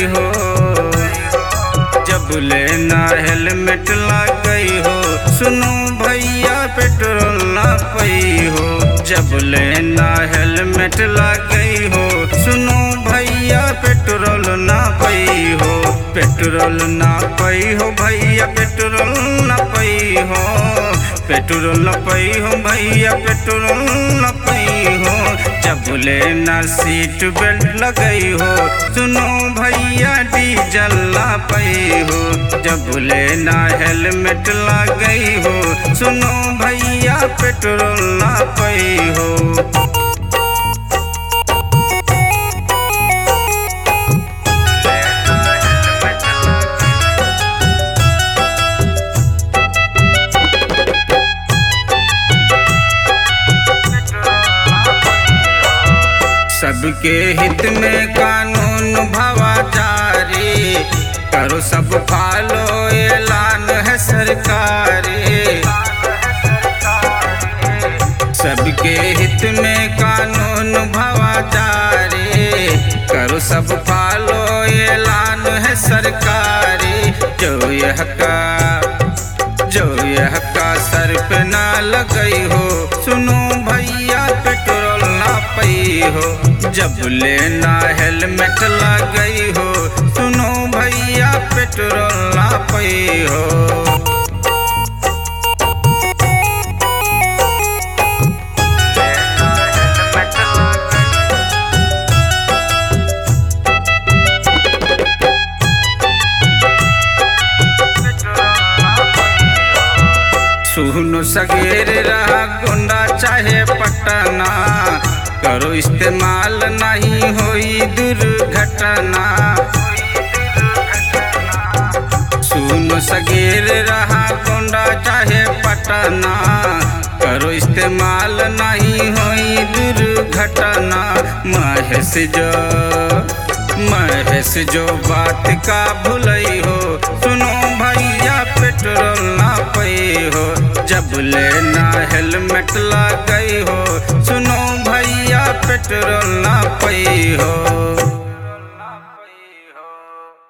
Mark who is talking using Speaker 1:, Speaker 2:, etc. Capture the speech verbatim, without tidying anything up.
Speaker 1: हो, जब लेना हेलमेट लगई हो। सुनो भैया पेट्रोल ना पई हो, जब लेना हेलमेट लगई हो। सुनो भैया पेट्रोल ना पई हो, पेट्रोल ना पई हो भैया पेट्रोल ना पई हो, पेट्रोल ना पई हो भैया पेट्रोल ना पई हो। जब लेना सीट बेल्ट लगई हो। सुनो भैया डीजल ना पई हो, जब लेना हेलमेट लगई हो। सुनो भैया पेट्रोल ना पई हो। सबके हित में कानून भवा जारी, करो सब फॉलो ऐलान है सरकारी। सबके हित में कानून भवा जारी, करो सब फॉलो ऐलान है सरकारी। जो यह का जो यह का सर पे ना लगई हो। सुनो भैया पेट्रोल ना पई हो, जब लेना हेलमेट लगई हो। सुनो भैया पेट्रोल ना पई हो। सुनो सगेर रहा गुंडा चाहे पटना, करो इस्तेमाल नहीं होई दुर्घटना। सुनो सगेर रहा गुंडा चाहे पटना, करो इस्तेमाल नहीं होई दुर्घटना। महेश जो महेश जो बात का भुलई हो। सुनो भैया पेट्रोल ना पई हो, जब लेना हेलमेट लगई हो। सुनो भैया पेट्रोल ना पई हो।